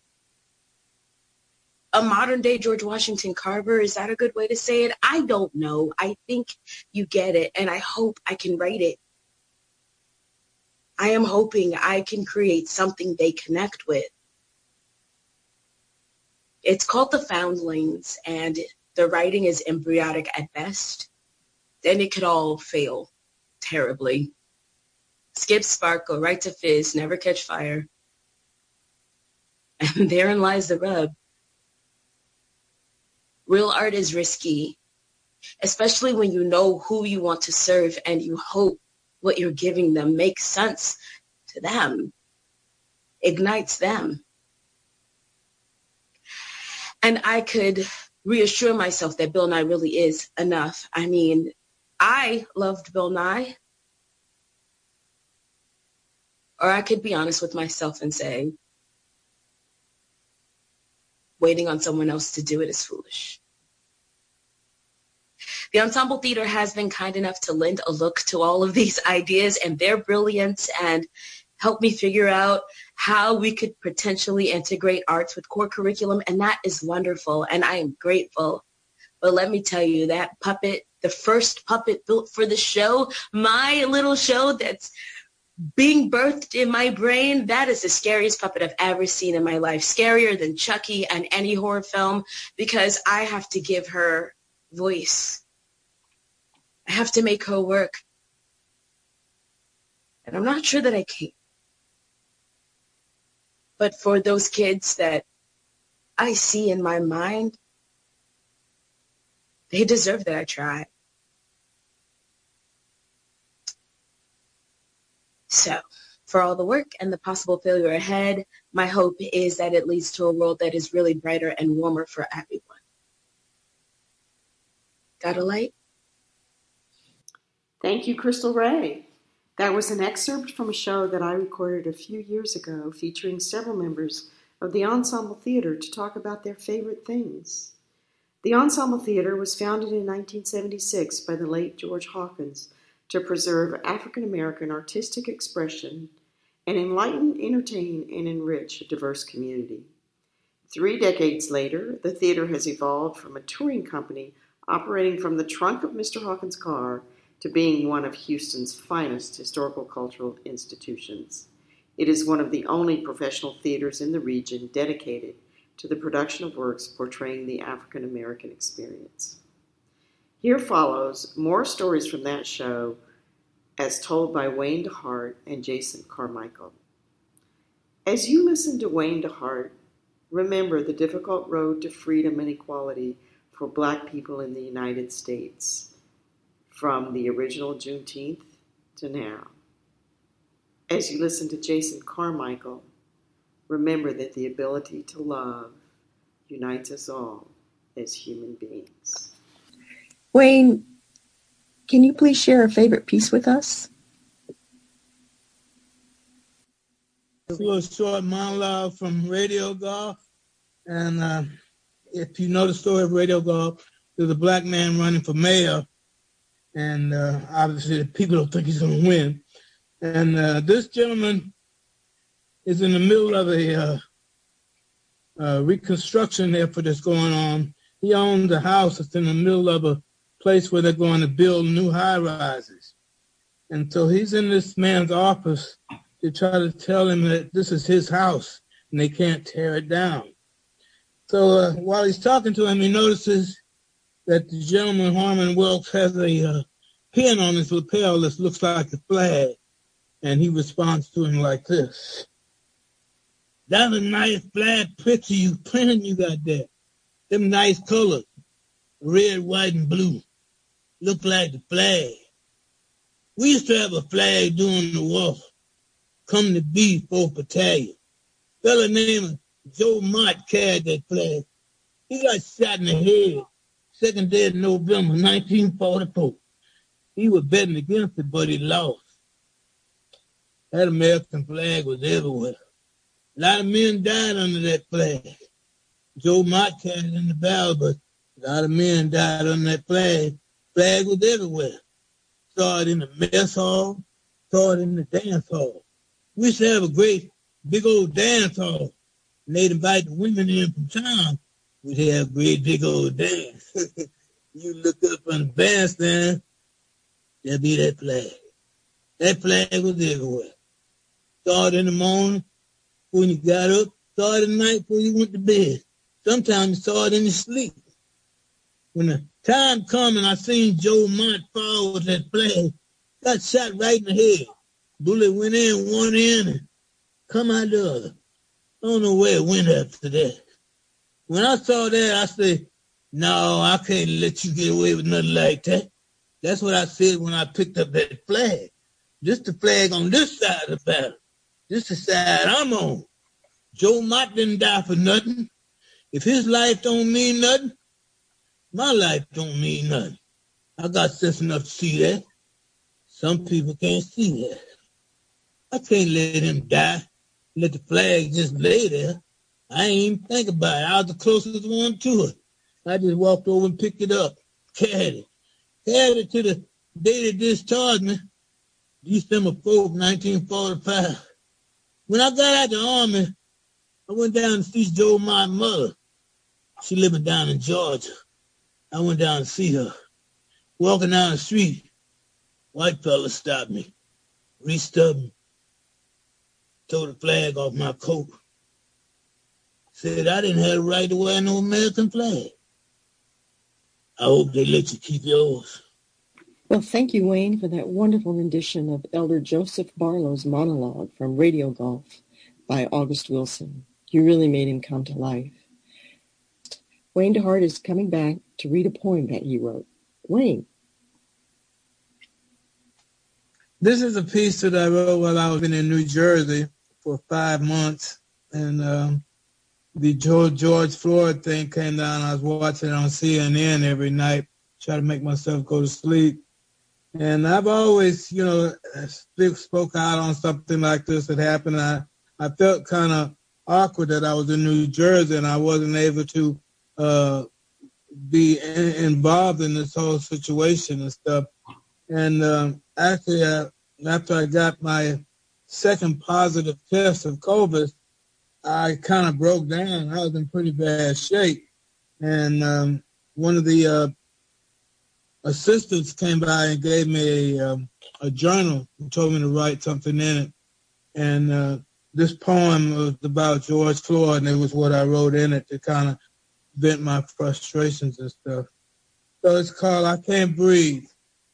A modern day George Washington Carver, is that a good way to say it? I don't know. I think you get it, and I hope I can write it. I am hoping I can create something they connect with. It's called The Foundlings, and the writing is embryonic at best. Then it could all fail terribly. Skip, spark, go right to fizz, never catch fire. And therein lies the rub. Real art is risky, especially when you know who you want to serve and you hope what you're giving them makes sense to them, ignites them. And I could reassure myself that Bill Nye really is enough. I mean, I loved Bill Nye. Or I could be honest with myself and say, waiting on someone else to do it is foolish. The Ensemble Theater has been kind enough to lend a look to all of these ideas and their brilliance and help me figure out how we could potentially integrate arts with core curriculum, and that is wonderful, and I am grateful. But let me tell you, that puppet, the first puppet built for the show, my little show that's being birthed in my brain, that is the scariest puppet I've ever seen in my life. Scarier than Chucky and any horror film, because I have to give her voice. I have to make her work. And I'm not sure that I can. But for those kids that I see in my mind, they deserve that I try. So, for all the work and the possible failure ahead, my hope is that it leads to a world that is really brighter and warmer for everyone. Got a light? Thank you, Crystal Ray. That was an excerpt from a show that I recorded a few years ago featuring several members of the Ensemble Theater to talk about their favorite things. The Ensemble Theater was founded in nineteen seventy-six by the late George Hawkins to preserve African American artistic expression and enlighten, entertain, and enrich a diverse community. Three decades later, the theater has evolved from a touring company operating from the trunk of Mister Hawkins' car to being one of Houston's finest historical cultural institutions. It is one of the only professional theaters in the region dedicated to the production of works portraying the African American experience. Here follows more stories from that show as told by Wayne DeHart and Jason Carmichael. As you listen to Wayne DeHart, remember the difficult road to freedom and equality for Black people in the United States, from the original Juneteenth to now. As you listen to Jason Carmichael, remember that the ability to love unites us all as human beings. Wayne, can you please share a favorite piece with us? This was a short monologue from Radio Golf. And uh, if you know the story of Radio Golf, there's a Black man running for mayor. And uh, obviously the people don't think he's going to win. And uh, this gentleman is in the middle of a uh, uh, reconstruction effort that's going on. He owns a house that's in the middle of a place where they're going to build new high-rises. And so he's in this man's office to try to tell him that this is his house and they can't tear it down. So uh, while he's talking to him, he notices that the gentleman, Harmon Wilkes, has a uh, pin on his lapel that looks like a flag. And he responds to him like this. That's a nice flag picture you printed you got there. Them nice colors, red, white, and blue. Look like the flag. We used to have a flag during the war. Come to be fourth Battalion. Fella named Joe Mott carried that flag. He got shot in the head second day of November, nineteen forty-four. He was betting against it, but he lost. That American flag was everywhere. A lot of men died under that flag. Joe Mott carried it in the battle, but a lot of men died under that flag. Flag was everywhere. Saw it in the mess hall, saw it in the dance hall. We used to have a great big old dance hall. And they'd invite the women in from town. We'd have a great big old dance. You look up from the bandstand, there'd be that flag. That flag was everywhere. Saw it in the morning when you got up, saw it at night before you went to bed. Sometimes you saw it in your sleep. When the time come and I seen Joe Mott fall with that flag, got shot right in the head. Bullet went in one end and come out the other. I don't know where it went after that. When I saw that, I said, no, I can't let you get away with nothing like that. That's what I said when I picked up that flag. This the flag on this side of the battle. This the side I'm on. Joe Mott didn't die for nothing. If his life don't mean nothing, my life don't mean nothing. I got sense enough to see that. Some people can't see that. I can't let him die. Let the flag just lay there. I ain't even think about it. I was the closest one to it. I just walked over and picked it up, carried it. Carried it to the day they discharged me, December fourth, nineteen forty-five. When I got out of the Army, I went down to see Joe Mott's mother. She living down in Georgia. I went down to see her. Walking down the street, white fella stopped me, reached up and tore the flag off my coat. Said I didn't have the right to wear no American flag. I hope they let you keep yours. Well, thank you, Wayne, for that wonderful rendition of Elder Joseph Barlow's monologue from Radio Golf by August Wilson. You really made him come to life. Wayne DeHart is coming back to read a poem that he wrote. Wayne. This is a piece that I wrote while I was in New Jersey for five months. And um, the George, George Floyd thing came down. I was watching it on C N N every night, try to make myself go to sleep. And I've always, you know, spoke out on something like this that happened. I, I felt kind of awkward that I was in New Jersey and I wasn't able to uh, be in, involved in this whole situation and stuff. And um, actually, uh, after I got my second positive test of COVID, I kind of broke down. I was in pretty bad shape. And um, one of the uh, assistants came by and gave me a, um, a journal and told me to write something in it. And uh, this poem was about George Floyd, and it was what I wrote in it to kind of vent my frustrations and stuff. So it's called I Can't Breathe.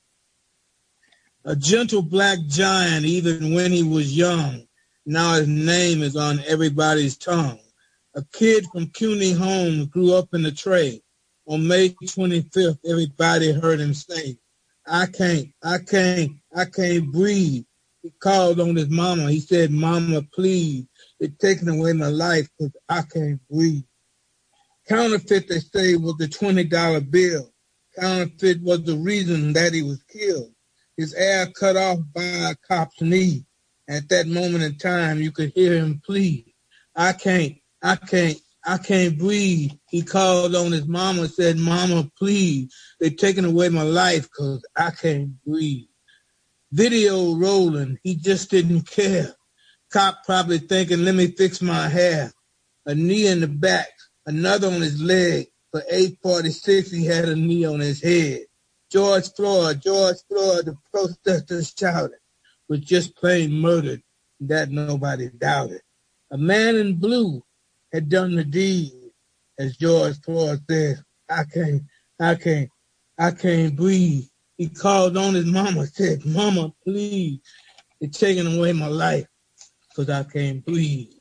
A gentle black giant, even when he was young, now his name is on everybody's tongue. A kid from CUNY Homes grew up in the trade. On May twenty-fifth, everybody heard him say, I can't, I can't, I can't breathe. He called on his mama. He said, Mama, please, they're taking away my life because I can't breathe. Counterfeit, they say, was the twenty dollar bill. Counterfeit was the reason that he was killed. His air cut off by a cop's knee. At that moment in time, you could hear him plead. I can't, I can't, I can't breathe. He called on his mama and said, Mama, please. They're taking away my life because I can't breathe. Video rolling. He just didn't care. Cop probably thinking, let me fix my hair. A knee in the back, another on his leg. For eight forty-six, he had a knee on his head. George Floyd, George Floyd, the protesters shouted, was just plain murdered. That nobody doubted. A man in blue had done the deed. As George Floyd said, I can't, I can't, I can't breathe. He called on his mama, said, Mama, please, they're taking away my life because I can't breathe.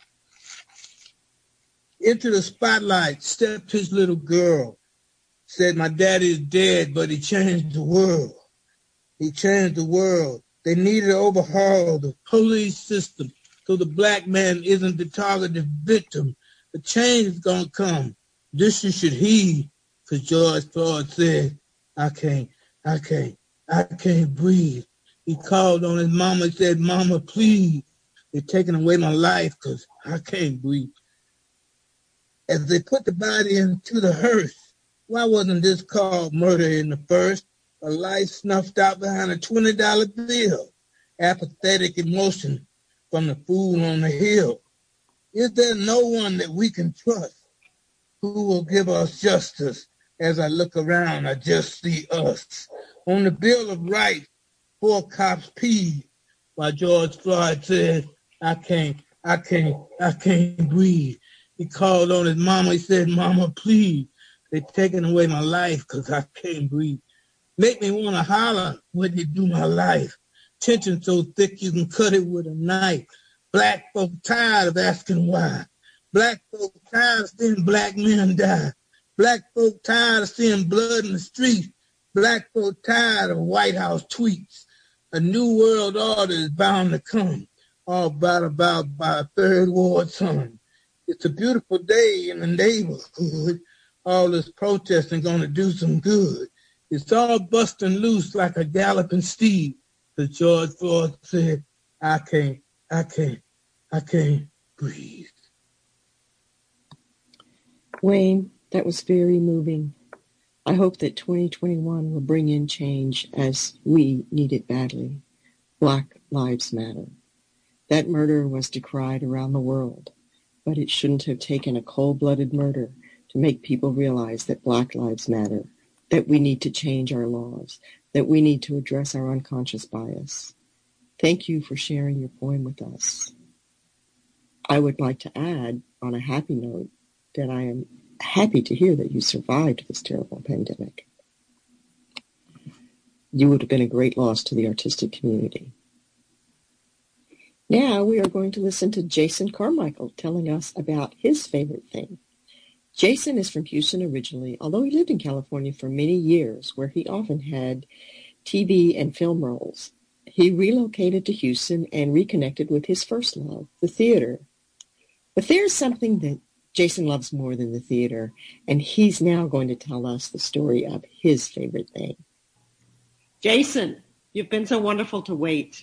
Into the spotlight stepped his little girl, said, my daddy is dead, but he changed the world. He changed the world. They need to overhaul the police system so the black man isn't the targeted victim. The change is going to come. This you should heed, because George Floyd said, I can't, I can't, I can't breathe. He called on his mama and said, Mama, please, they're taking away my life because I can't breathe. As they put the body into the hearse, why wasn't this called murder in the first? A life snuffed out behind a twenty dollar bill. Apathetic emotion from the fool on the hill. Is there no one that we can trust who will give us justice? As I look around, I just see us. On the Bill of Rights, four cops peed while George Floyd said, I can't, I can't, I can't breathe. He called on his mama. He said, Mama, please, they're taking away my life because I can't breathe. Make me want to holler when they do my life. Tension so thick you can cut it with a knife. Black folk tired of asking why. Black folk tired of seeing black men die. Black folk tired of seeing blood in the streets. Black folk tired of White House tweets. A new world order is bound to come, all brought about by a third ward son. It's a beautiful day in the neighborhood. All this protesting gonna do some good. It's all busting loose like a galloping steed. But George Floyd said, I can't, I can't, I can't breathe. Wayne, that was very moving. I hope that twenty twenty-one will bring in change as we need it badly. Black Lives Matter. That murder was decried around the world, but it shouldn't have taken a cold-blooded murder to make people realize that Black Lives Matter, that we need to change our laws, that we need to address our unconscious bias. Thank you for sharing your poem with us. I would like to add, on a happy note, that I am happy to hear that you survived this terrible pandemic. You would have been a great loss to the artistic community. Now we are going to listen to Jason Carmichael telling us about his favorite thing. Jason is from Houston originally, although he lived in California for many years, where he often had T V and film roles. He relocated to Houston and reconnected with his first love, the theater. But there's something that Jason loves more than the theater, and he's now going to tell us the story of his favorite thing. Jason, you've been so wonderful to wait.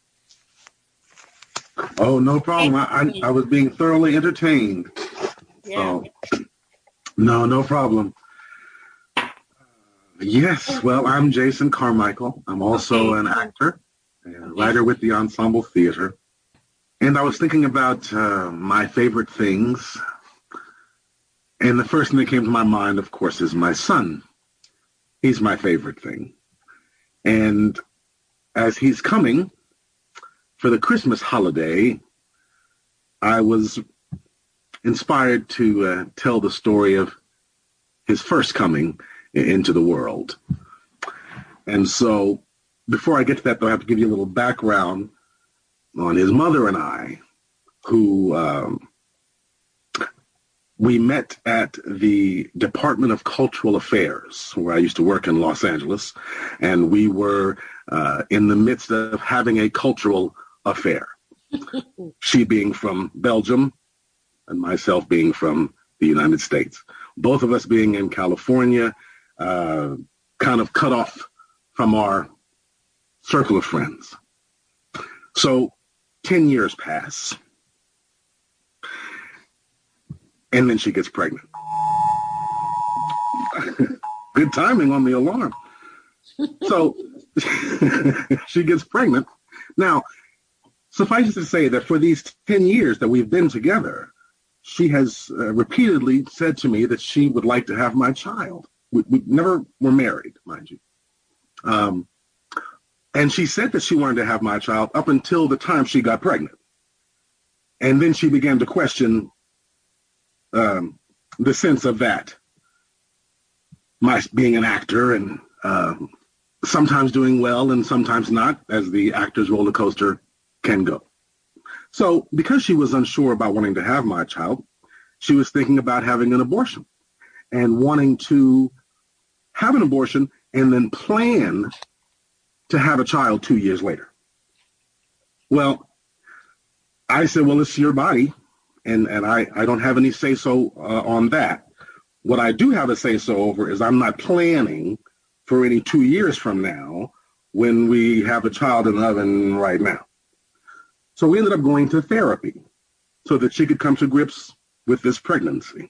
Oh, no problem. I, I, I was being thoroughly entertained. Yeah. So, no, no problem. Uh, yes, well, I'm Jason Carmichael. I'm also Okay. an actor and a writer with the Ensemble Theater. And I was thinking about uh, my favorite things. And the first thing that came to my mind, of course, is my son. He's my favorite thing. And as he's coming for the Christmas holiday, I was inspired to uh, tell the story of his first coming into the world. And so before I get to that, though, I have to give you a little background on his mother and I, who um, we met at the Department of Cultural Affairs, where I used to work in Los Angeles, and we were uh, in the midst of having a cultural affair. She being from Belgium and myself being from the United States. Both of us being in California, uh, kind of cut off from our circle of friends. So ten years pass, and then she gets pregnant. Good timing on the alarm. So she gets pregnant. Now, suffice it to say that for these ten years that we've been together, she has uh, repeatedly said to me that she would like to have my child. We, we never were married, mind you. Um, and she said that she wanted to have my child up until the time she got pregnant. And then she began to question um, the sense of that, my being an actor and uh, sometimes doing well and sometimes not, as the actor's roller coaster can go. So because she was unsure about wanting to have my child, she was thinking about having an abortion and wanting to have an abortion and then plan to have a child two years later. Well, I said, well, it's your body, and, and I, I don't have any say-so uh, on that. What I do have a say-so over is I'm not planning for any two years from now when we have a child in the oven right now. So we ended up going to therapy so that she could come to grips with this pregnancy.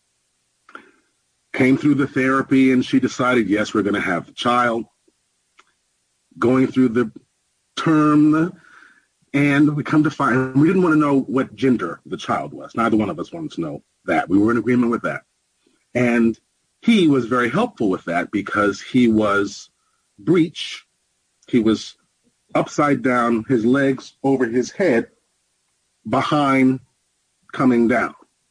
Came through the therapy, and she decided, yes, we're going to have the child. Going through the term, and we come to find, we didn't want to know what gender the child was. Neither one of us wanted to know that. We were in agreement with that. And he was very helpful with that because he was breech. He was upside down, his legs over his head, behind, coming down.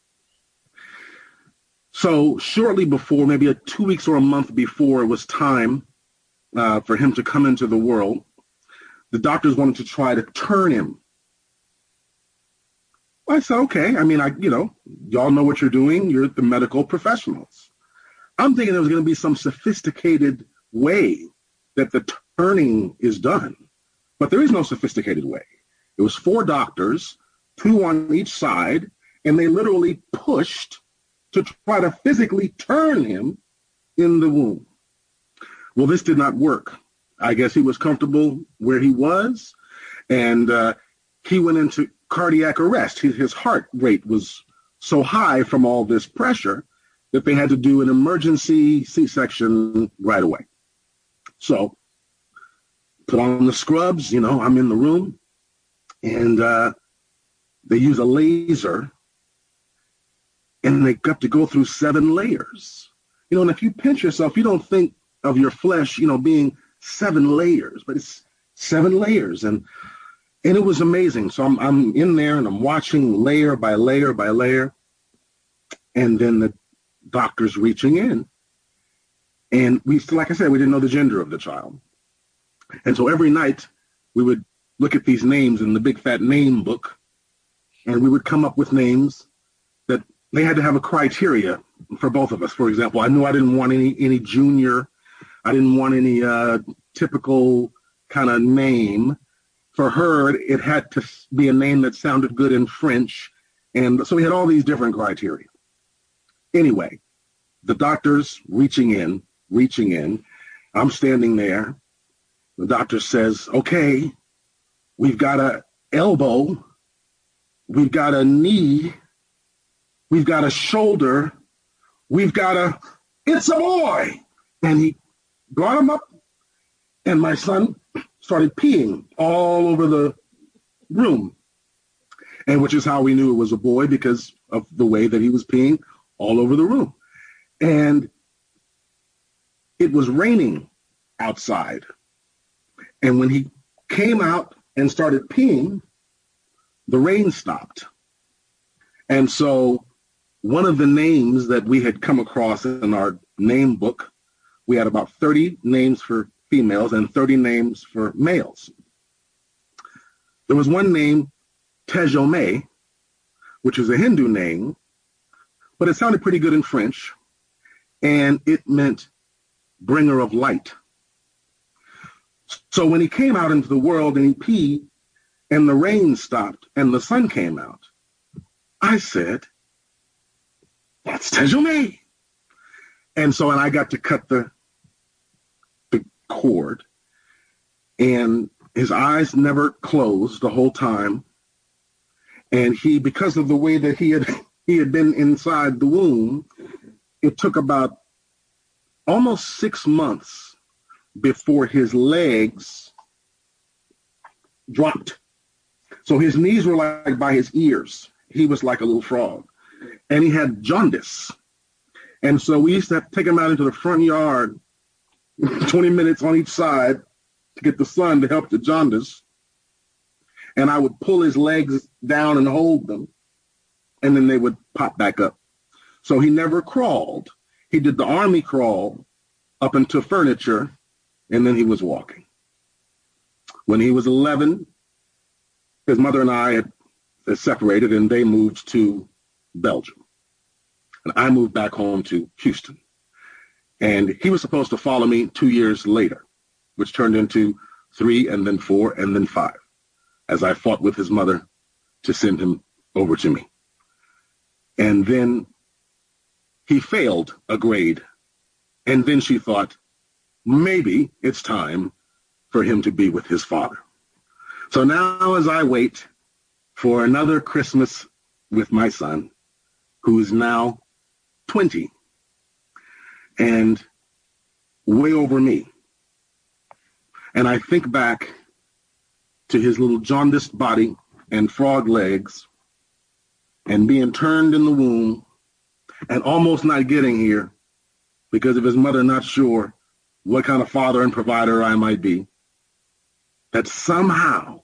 So shortly before, maybe a two weeks or a month before it was time uh, for him to come into the world, the doctors wanted to try to turn him. Well, I said, okay. I mean, I, you know, y'all know what you're doing. You're the medical professionals. I'm thinking there was going to be some sophisticated way that the turning is done. But there is no sophisticated way. It was four doctors, two on each side, and they literally pushed to try to physically turn him in the womb. Well, this did not work. I guess he was comfortable where he was, and uh, he went into cardiac arrest. His, his heart rate was so high from all this pressure that they had to do an emergency C-section right away. So put on the scrubs, you know, I'm in the room, and uh, they use a laser, and they got to go through seven layers. You know, and if you pinch yourself, you don't think of your flesh, you know, being seven layers, but it's seven layers. And And it was amazing. So I'm, I'm in there and I'm watching layer by layer by layer. And then the doctor's reaching in. And we, like I said, we didn't know the gender of the child. And so every night we would look at these names in the big fat name book, and we would come up with names that they had to have a criteria for both of us. For example, I knew I didn't want any, any junior. I didn't want any uh, typical kind of name. For her, it had to be a name that sounded good in French. And so we had all these different criteria. Anyway, the doctor's reaching in, reaching in. I'm standing there. The doctor says, okay, we've got a elbow, we've got a knee, we've got a shoulder, we've got a, it's a boy. And he brought him up, and my son started peeing all over the room, and which is how we knew it was a boy, because of the way that he was peeing all over the room. And it was raining outside. And when he came out and started peeing, the rain stopped. And so one of the names that we had come across in our name book, we had about thirty names for females and thirty names for males. There was one name, Tejome, which is a Hindu name, but it sounded pretty good in French, and it meant bringer of light. So when he came out into the world and he peed and the rain stopped and the sun came out, I said, that's Tejome. And so and I got to cut the, the cord, and his eyes never closed the whole time. And he, because of the way that he had he had been inside the womb, it took about almost six months before his legs dropped. So his knees were like by his ears. He was like a little frog. And he had jaundice. And so we used to have to take him out into the front yard, twenty minutes on each side, to get the sun to help the jaundice. And I would pull his legs down and hold them, and then they would pop back up. So he never crawled. He did the army crawl up into furniture, and then he was walking. When he was eleven, his mother and I had separated, and they moved to Belgium. And I moved back home to Houston. And he was supposed to follow me two years later, which turned into three and then four and then five, as I fought with his mother to send him over to me. And then he failed a grade. And then she thought, maybe it's time for him to be with his father. So now as I wait for another Christmas with my son, who is now twenty and way over me, and I think back to his little jaundiced body and frog legs and being turned in the womb and almost not getting here because of his mother not sure what kind of father and provider I might be, that somehow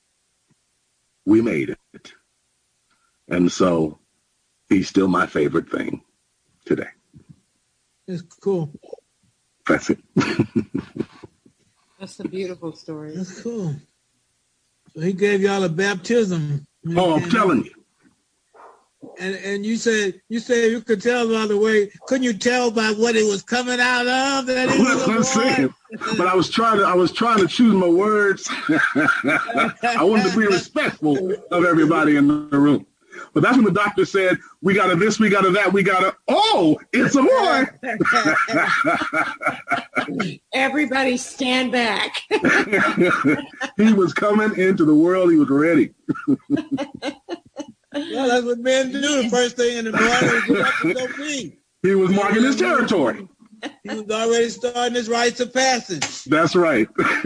we made it. And so he's still my favorite thing today. That's cool. That's it. That's a beautiful story. That's cool. So he gave y'all a baptism. Oh, I'm telling you. And and you said you said you could tell by the way. Couldn't you tell by what it was coming out of that it was a boy? Saying. But I was trying to I was trying to choose my words. I wanted to be respectful of everybody in the room. But that's when the doctor said, we got to this, we got to that, we got to, oh, it's a boy. Everybody stand back. He was coming into the world. He was ready. Well, that's what men do. The first thing in the morning is get up and go pee. He was marking his territory. He was already starting his rites of passage. That's right.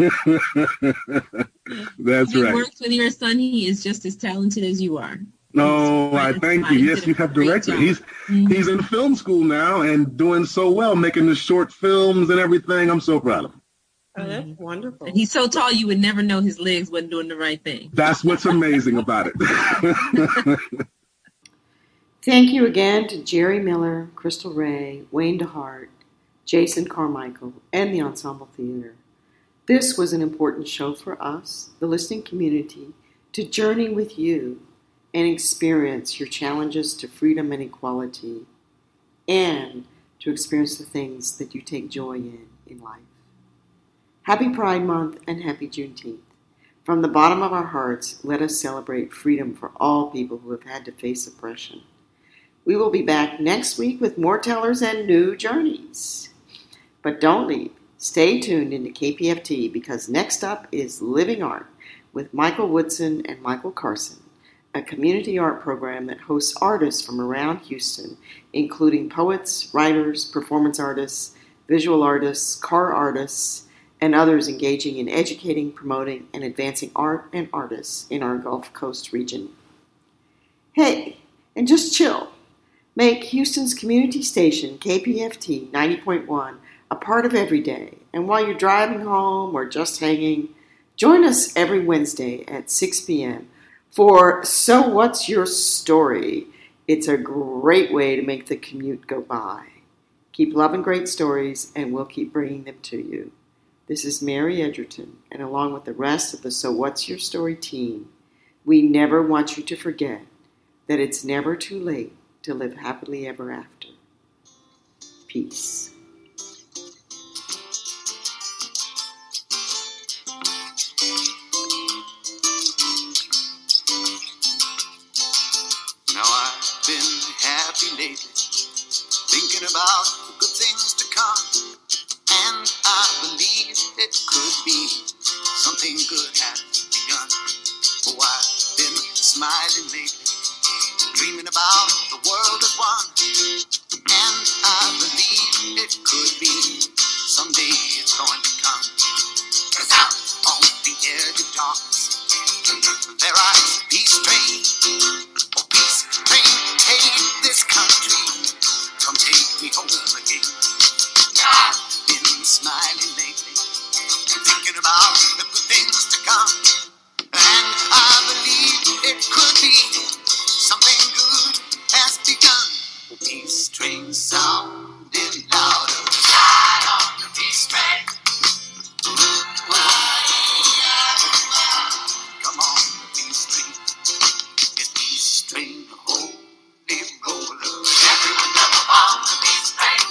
That's he right. He works with your son. He is just as talented as you are. No, I thank you. Yes, you have directed. He's mm-hmm. he's in film school now and doing so well, making the short films and everything. I'm so proud of him. Oh, that's wonderful. And he's so tall you would never know his legs wasn't doing the right thing. That's what's amazing about it. Thank you again to Jerry Miller, Crystal Ray, Wayne DeHart, Jason Carmichael, and the Ensemble Theater. This was an important show for us, the listening community, to journey with you and experience your challenges to freedom and equality, and to experience the things that you take joy in in life. Happy Pride Month and happy Juneteenth. From the bottom of our hearts, let us celebrate freedom for all people who have had to face oppression. We will be back next week with more tellers and new journeys. But don't leave. Stay tuned into K P F T, because next up is Living Art with Michael Woodson and Michael Carson, a community art program that hosts artists from around Houston, including poets, writers, performance artists, visual artists, car artists, and others engaging in educating, promoting, and advancing art and artists in our Gulf Coast region. Hey, and just chill. Make Houston's community station, K P F T ninety point one, a part of every day. And while you're driving home or just hanging, join us every Wednesday at six p.m. for So What's Your Story? It's a great way to make the commute go by. Keep loving great stories, and we'll keep bringing them to you. This is Mary Edgerton, and along with the rest of the So What's Your Story team, we never want you to forget that it's never too late to live happily ever after. Peace. Now I've been happy lately, thinking about the good things to come, and I believe it could be something good has begun. Oh, I've been smiling lately, dreaming about the world as one, and I believe it could be someday it's going to come. 'Cause out on the edge of darkness there rides a peace train. Oh, peace train, take this country, come take me home again. I've been smiling lately, thinking about the good things to come, and I believe it could be something good has begun. The peace train sounding louder. Ride on the peace train. Come on, the peace train. It's peace train, holy roller. Everyone jump on the peace train.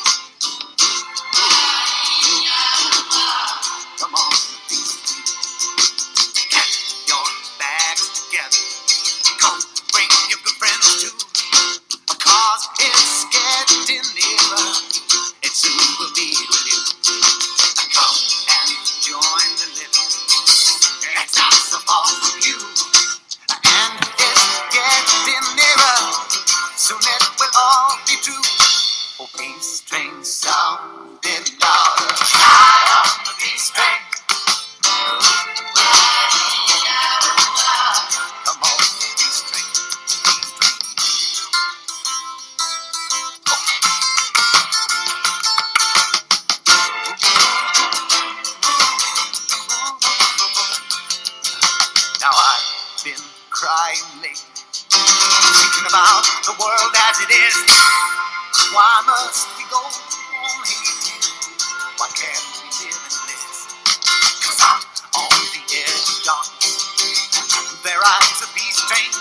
Come on, the peace train. Get your bags together. Come bring your good friends too, because it's getting nearer. It soon will be with you. Come and join the living. It's not so far from you, and it's getting nearer. Soon it will all be true. Oh, peace train sounding louder. Ride on the peace train. Come on, peace train, peace train. Now I've been crying lately, thinking about the world as it is. Why must we go on hating? Why can't we live in bliss? 'Cause out on the edge of darkness there rides a peace train.